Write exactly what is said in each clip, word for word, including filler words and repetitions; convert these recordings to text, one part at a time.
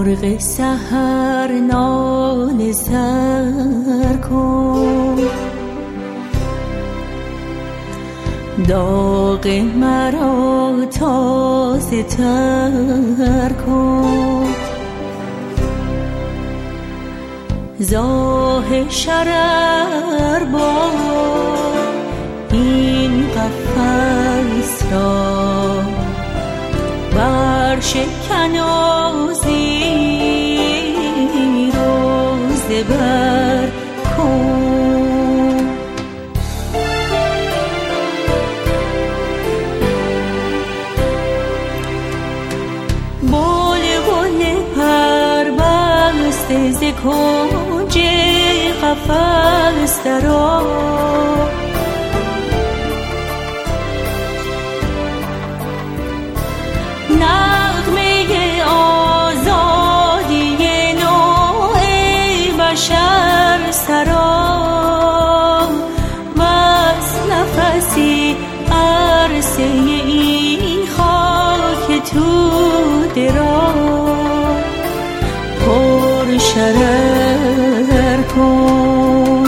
مرغ سحر ناله سر کن، داغ مرا تازه تر کن. زاه شرر با این قفس را برشکن و زیر و زبر کن. بلبل پربسته ز کنج قفس درآ، نغمه آزادی نوع بشر سرا، بس نفسی عرصه این خاک توده را پر شرر کن.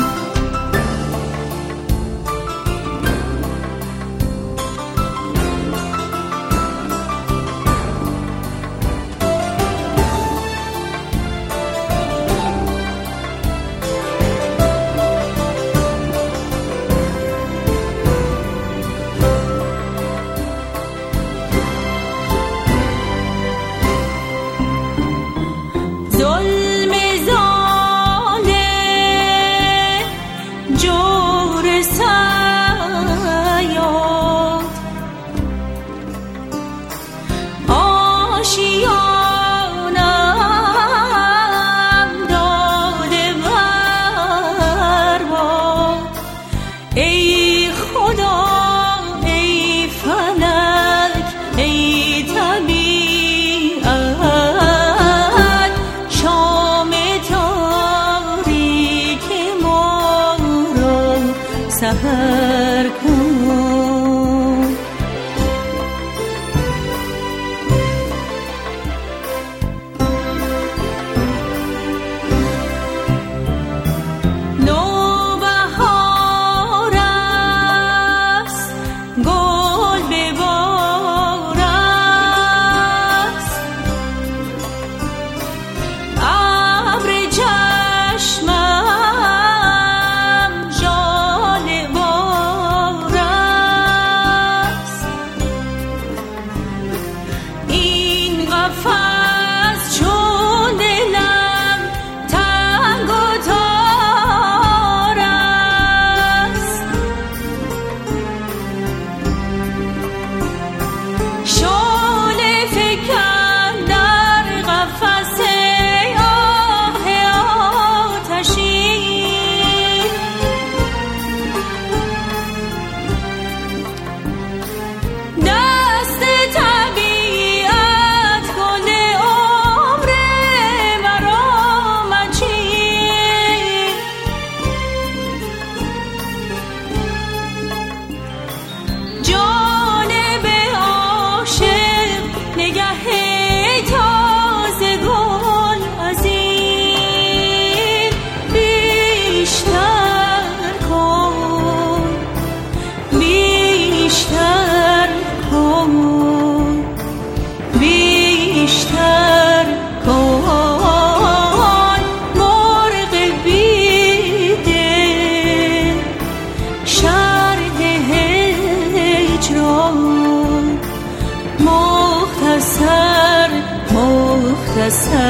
ای خدا ای فلک ای طبیعت، شام تاریک ما را سحر کن. مختصر